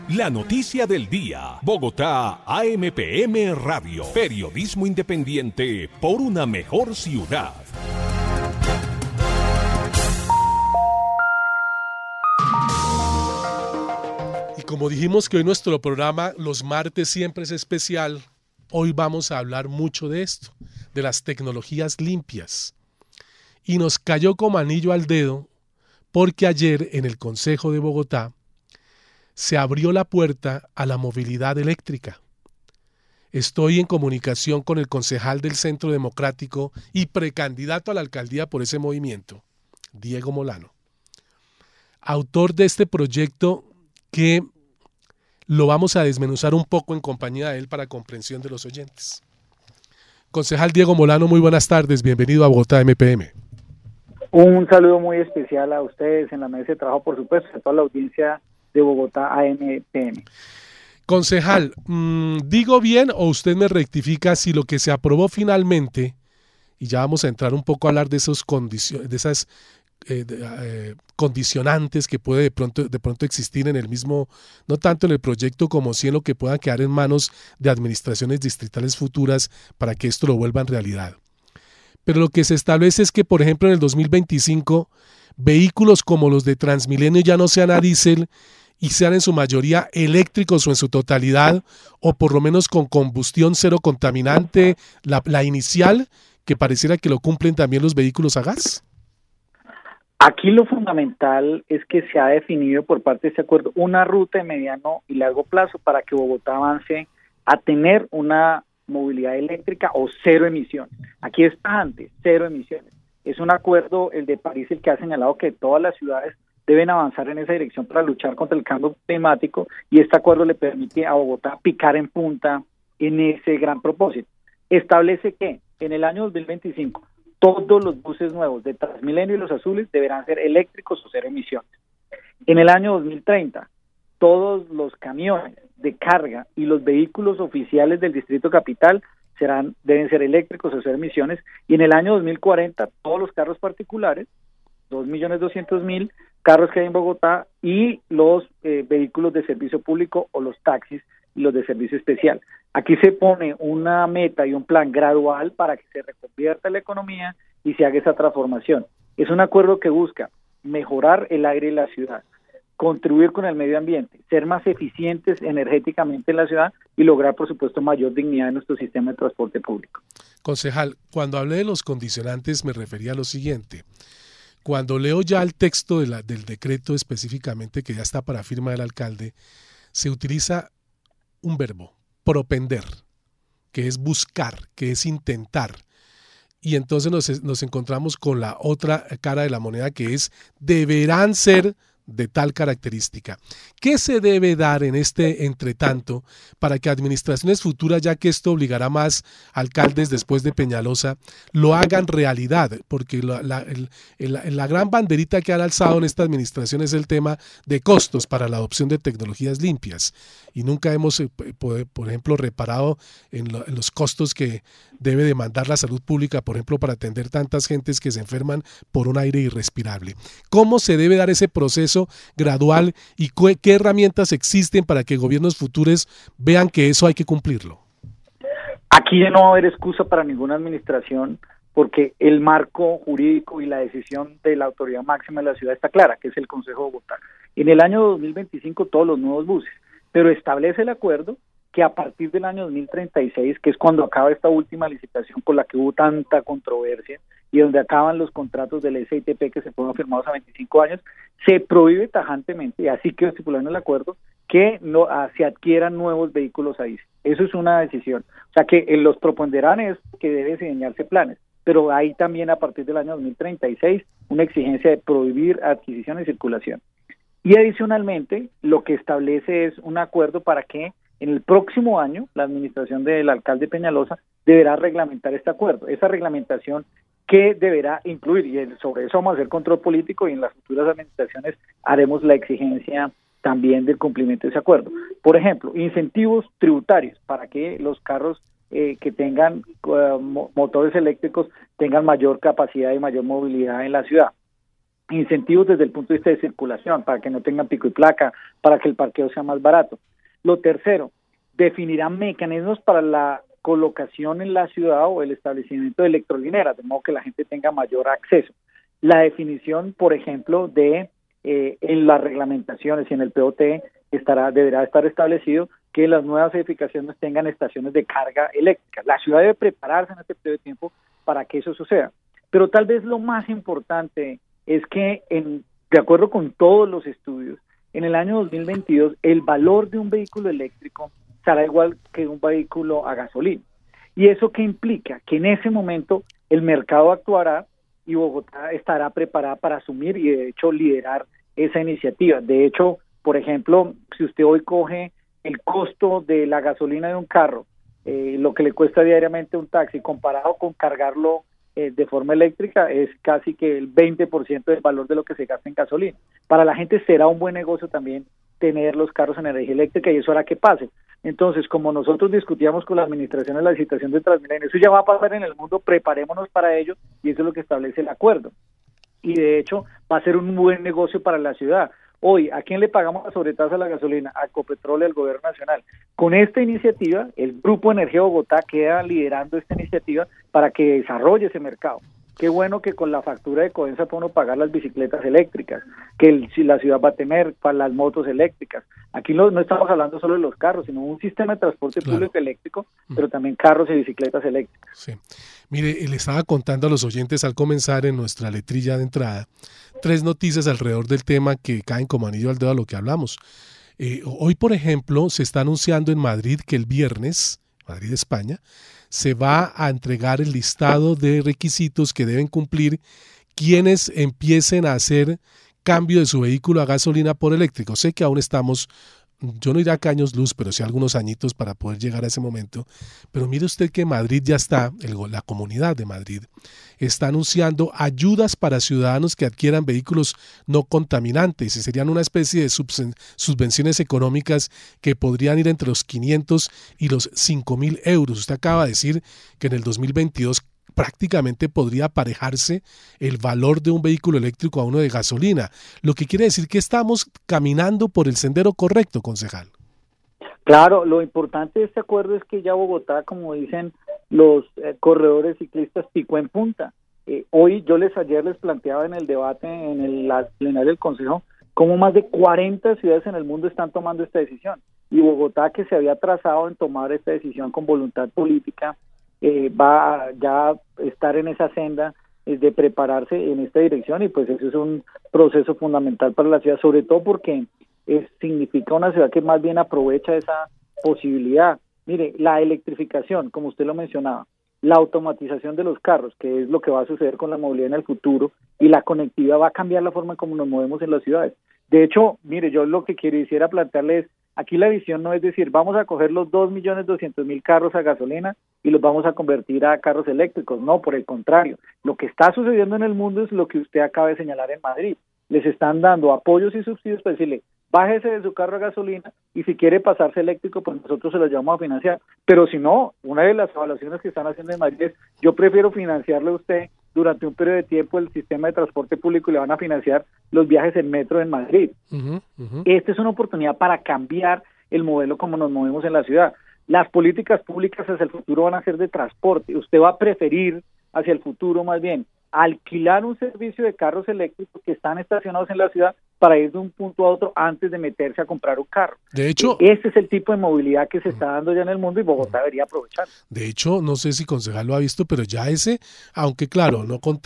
La noticia del día. Bogotá, AMPM Radio. Periodismo independiente por una mejor ciudad. Y como dijimos que hoy nuestro programa los martes siempre es especial, hoy vamos a hablar mucho de esto, de las tecnologías limpias. Y nos cayó como anillo al dedo porque ayer en el Consejo de Bogotá se abrió la puerta a la movilidad eléctrica. Estoy en comunicación con el concejal del Centro Democrático y precandidato a la alcaldía por ese movimiento, Diego Molano, autor de este proyecto que lo vamos a desmenuzar un poco en compañía de él para comprensión de los oyentes. Concejal Diego Molano, muy buenas tardes, bienvenido a Bogotá MPM. Un saludo muy especial a ustedes en la mesa de trabajo, por supuesto, a toda la audiencia de Bogotá AMPM. Concejal, ¿digo bien o usted me rectifica si lo que se aprobó finalmente, y ya vamos a entrar un poco a hablar de esas condicionantes que puede de pronto existir en el mismo, no tanto en el proyecto como sí en lo que pueda quedar en manos de administraciones distritales futuras para que esto lo vuelva en realidad? Pero lo que se establece es que, por ejemplo, en el 2025, vehículos como los de Transmilenio ya no sean a diésel y sean en su mayoría eléctricos o en su totalidad, o por lo menos con combustión cero contaminante, la inicial, que pareciera que lo cumplen también los vehículos a gas. Aquí lo fundamental es que se ha definido por parte de este acuerdo una ruta de mediano y largo plazo para que Bogotá avance a tener una movilidad eléctrica o cero emisiones. Aquí está antes, cero emisiones. Es un acuerdo, el de París, el que ha señalado que todas las ciudades deben avanzar en esa dirección para luchar contra el cambio climático, y este acuerdo le permite a Bogotá picar en punta en ese gran propósito. Establece que en el año 2025 todos los buses nuevos de Transmilenio y los azules deberán ser eléctricos o cero emisiones. En el año 2030 todos los camiones de carga y los vehículos oficiales del Distrito Capital deben ser eléctricos o cero emisiones, y en el año 2040 todos los carros particulares, 2.200.000 carros que hay en Bogotá, y los vehículos de servicio público o los taxis y los de servicio especial. Aquí se pone una meta y un plan gradual para que se reconvierta la economía y se haga esa transformación. Es un acuerdo que busca mejorar el aire de la ciudad, contribuir con el medio ambiente, ser más eficientes energéticamente en la ciudad y lograr, por supuesto, mayor dignidad en nuestro sistema de transporte público. Concejal, cuando hablé de los condicionantes me refería a lo siguiente. Cuando leo ya el texto del decreto específicamente, que ya está para firma del alcalde, se utiliza un verbo, propender, que es buscar, que es intentar. Y entonces nos encontramos con la otra cara de la moneda, que es deberán ser de tal característica. ¿Qué se debe dar en este entretanto para que administraciones futuras, ya que esto obligará más alcaldes después de Peñalosa, lo hagan realidad? Porque la gran banderita que han alzado en esta administración es el tema de costos para la adopción de tecnologías limpias, y nunca hemos, por ejemplo, reparado en los costos que debe demandar la salud pública, por ejemplo, para atender tantas gentes que se enferman por un aire irrespirable. ¿Cómo se debe dar ese proceso gradual y qué herramientas existen para que gobiernos futuros vean que eso hay que cumplirlo? Aquí ya no va a haber excusa para ninguna administración, porque el marco jurídico y la decisión de la autoridad máxima de la ciudad está clara, que es el Consejo de Bogotá. En el año 2025 todos los nuevos buses, pero establece el acuerdo que a partir del año 2036, que es cuando acaba esta última licitación por la que hubo tanta controversia y donde acaban los contratos del SITP que se fueron firmados a 25 años, se prohíbe tajantemente, y así quedó estipulado en el acuerdo, que no se adquieran nuevos vehículos ahí. Eso es una decisión. O sea que los propondrán es que deben diseñarse planes, pero hay también a partir del año 2036 una exigencia de prohibir adquisición y circulación. Y adicionalmente, lo que establece es un acuerdo para que en el próximo año la administración del alcalde Peñalosa deberá reglamentar este acuerdo. Esa reglamentación que deberá incluir, y sobre eso vamos a hacer control político, y en las futuras administraciones haremos la exigencia también del cumplimiento de ese acuerdo. Por ejemplo, incentivos tributarios para que los carros que tengan motores eléctricos tengan mayor capacidad y mayor movilidad en la ciudad. incentivos desde el punto de vista de circulación, para que no tengan pico y placa, para que el parqueo sea más barato. Lo tercero, definirán mecanismos para la colocación en la ciudad o el establecimiento de electrolineras, de modo que la gente tenga mayor acceso. La definición, por ejemplo, de en las reglamentaciones y en el POT deberá estar establecido que las nuevas edificaciones tengan estaciones de carga eléctrica. La ciudad debe prepararse en este periodo de tiempo para que eso suceda. Pero tal vez lo más importante es que, de acuerdo con todos los estudios, en el año 2022 el valor de un vehículo eléctrico será igual que un vehículo a gasolina. ¿Y eso qué implica? Que en ese momento el mercado actuará y Bogotá estará preparada para asumir y de hecho liderar esa iniciativa. De hecho, por ejemplo, si usted hoy coge el costo de la gasolina de un carro, lo que le cuesta diariamente un taxi, comparado con cargarlo de forma eléctrica, es casi que el 20% del valor de lo que se gasta en gasolina. Para la gente será un buen negocio también tener los carros en energía eléctrica y eso hará que pase. Entonces, como nosotros discutíamos con la administración de la licitación de Transmilenio, eso ya va a pasar en el mundo, preparémonos para ello y eso es lo que establece el acuerdo. Y de hecho va a ser un buen negocio para la ciudad. Hoy, ¿a quién le pagamos la sobretasa a la gasolina? A Ecopetrol y al Gobierno Nacional. Con esta iniciativa, el Grupo Energía Bogotá queda liderando esta iniciativa para que desarrolle ese mercado. Qué bueno que con la factura de Codensa puede uno pagar las bicicletas eléctricas, que la ciudad va a tener para las motos eléctricas. Aquí no estamos hablando solo de los carros, sino un sistema de transporte público eléctrico, pero también carros y bicicletas eléctricas. Sí. Mire, le estaba contando a los oyentes al comenzar en nuestra letrilla de entrada 3 noticias alrededor del tema que caen como anillo al dedo a lo que hablamos. Hoy, por ejemplo, se está anunciando en Madrid que el viernes, Madrid, España, se va a entregar el listado de requisitos que deben cumplir quienes empiecen a hacer cambio de su vehículo a gasolina por eléctrico. Sé que aún estamos, yo no iré a años luz, pero sí algunos añitos para poder llegar a ese momento. Pero mire usted que Madrid ya está, la Comunidad de Madrid, está anunciando ayudas para ciudadanos que adquieran vehículos no contaminantes y serían una especie de subvenciones económicas que podrían ir entre los 500 y los 5.000 euros. Usted acaba de decir que en el 2022 prácticamente podría aparejarse el valor de un vehículo eléctrico a uno de gasolina, lo que quiere decir que estamos caminando por el sendero correcto, concejal. Claro, lo importante de este acuerdo es que ya Bogotá, como dicen los corredores ciclistas, picó en punta. Hoy ayer les planteaba en el debate en la plenaria del Consejo cómo más de 40 ciudades en el mundo están tomando esta decisión y Bogotá, que se había trazado en tomar esta decisión con voluntad política, va a ya estar en esa senda de prepararse en esta dirección y pues eso es un proceso fundamental para la ciudad, sobre todo porque significa una ciudad que más bien aprovecha esa posibilidad. Mire, la electrificación, como usted lo mencionaba, la automatización de los carros, que es lo que va a suceder con la movilidad en el futuro, y la conectividad va a cambiar la forma en cómo nos movemos en las ciudades. De hecho, mire, yo lo que quisiera plantearle es, aquí la visión no es decir, vamos a coger los 2.200.000 carros a gasolina y los vamos a convertir a carros eléctricos. No, por el contrario, lo que está sucediendo en el mundo es lo que usted acaba de señalar en Madrid. Les están dando apoyos y subsidios para decirle, bájese de su carro a gasolina y si quiere pasarse eléctrico, pues nosotros se lo llevamos a financiar. Pero si no, una de las evaluaciones que están haciendo en Madrid es, yo prefiero financiarle a usted durante un periodo de tiempo el sistema de transporte público y le van a financiar los viajes en metro en Madrid. Esta es una oportunidad para cambiar el modelo como nos movemos en la ciudad. Las políticas públicas hacia el futuro van a ser de transporte. Usted va a preferir hacia el futuro más bien alquilar un servicio de carros eléctricos que están estacionados en la ciudad para ir de un punto a otro antes de meterse a comprar un carro. De hecho, este es el tipo de movilidad que se está dando ya en el mundo y Bogotá debería aprovechar. De hecho, no sé si concejal lo ha visto, pero ya ese, aunque claro, no con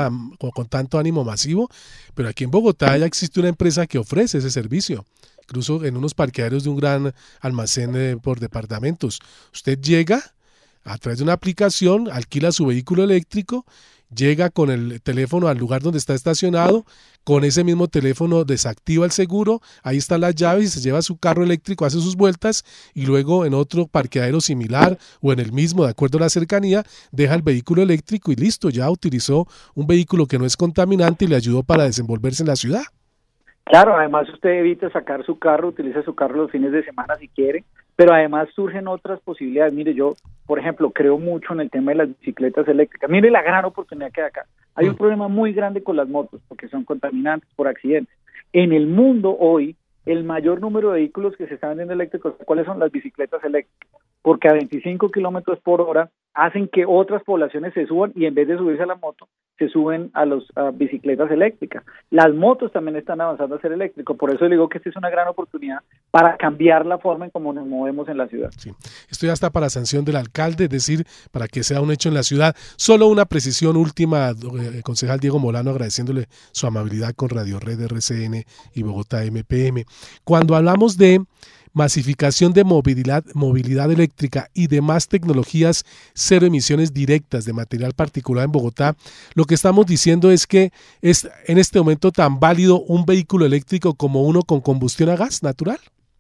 tanto ánimo masivo, pero aquí en Bogotá ya existe una empresa que ofrece ese servicio. Incluso en unos parqueaderos de un gran almacén por departamentos. Usted llega a través de una aplicación, alquila su vehículo eléctrico, llega con el teléfono al lugar donde está estacionado, con ese mismo teléfono desactiva el seguro, ahí están las llaves y se lleva su carro eléctrico, hace sus vueltas y luego en otro parqueadero similar o en el mismo, de acuerdo a la cercanía, deja el vehículo eléctrico y listo, ya utilizó un vehículo que no es contaminante y le ayudó para desenvolverse en la ciudad. Claro, además usted evita sacar su carro, utiliza su carro los fines de semana si quiere, pero además surgen otras posibilidades. Mire, yo, por ejemplo, creo mucho en el tema de las bicicletas eléctricas. Mire la gran oportunidad que hay acá. Hay un problema muy grande con las motos, porque son contaminantes por accidentes. En el mundo hoy, el mayor número de vehículos que se están vendiendo eléctricos, ¿cuáles son? Las bicicletas eléctricas, porque a 25 kilómetros por hora hacen que otras poblaciones se suban y en vez de subirse a la moto, se suben a las bicicletas eléctricas. Las motos también están avanzando a ser eléctricos, por eso le digo que esta es una gran oportunidad para cambiar la forma en cómo nos movemos en la ciudad. Sí. Esto ya está para sanción del alcalde, es decir, para que sea un hecho en la ciudad. Solo una precisión última, concejal Diego Molano, agradeciéndole su amabilidad con Radio Red RCN y Bogotá MPM. Cuando hablamos de masificación de movilidad eléctrica y demás tecnologías cero emisiones directas de material particular en Bogotá, lo que estamos diciendo es que es en este momento tan válido un vehículo eléctrico como uno con combustión a gas natural.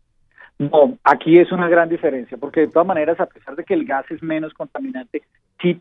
No, aquí es una gran diferencia, porque de todas maneras, a pesar de que el gas es menos contaminante, sí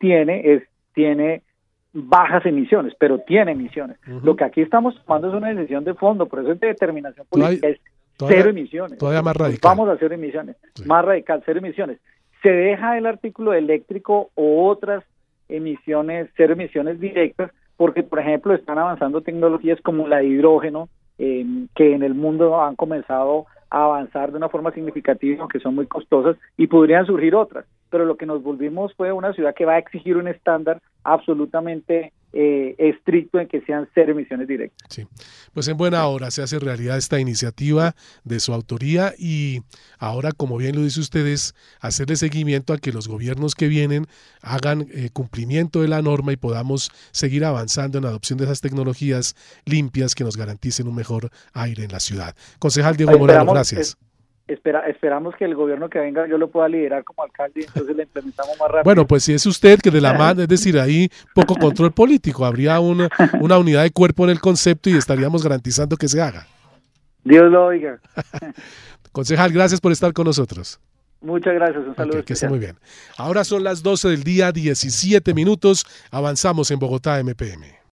tiene bajas emisiones, pero tiene emisiones. Lo que aquí estamos tomando es una decisión de fondo, por eso es de determinación política, es cero emisiones. Todavía más radical. Vamos a cero emisiones, sí. Más radical, cero emisiones. Se deja el artículo eléctrico o otras emisiones, cero emisiones directas, porque, por ejemplo, están avanzando tecnologías como la de hidrógeno, que en el mundo han comenzado a avanzar de una forma significativa, aunque son muy costosas, y podrían surgir otras. Pero lo que nos volvimos fue una ciudad que va a exigir un estándar absolutamente estricto en que sean cero emisiones directas. Sí, pues en buena hora se hace realidad esta iniciativa de su autoría y ahora, como bien lo dice usted, es hacerle seguimiento a que los gobiernos que vienen hagan cumplimiento de la norma y podamos seguir avanzando en la adopción de esas tecnologías limpias que nos garanticen un mejor aire en la ciudad. Concejal Diego Molano, gracias. Esperamos que el gobierno que venga yo lo pueda liderar como alcalde y entonces le implementamos más rápido. Bueno, pues si es usted que de la mano, es decir, ahí poco control político, habría una unidad de cuerpo en el concepto y estaríamos garantizando que se haga. Dios lo oiga. Concejal, gracias por estar con nosotros. Muchas gracias, un saludo. Que esté muy bien. Ahora son las 12 del día, 17 minutos, avanzamos en Bogotá MPM.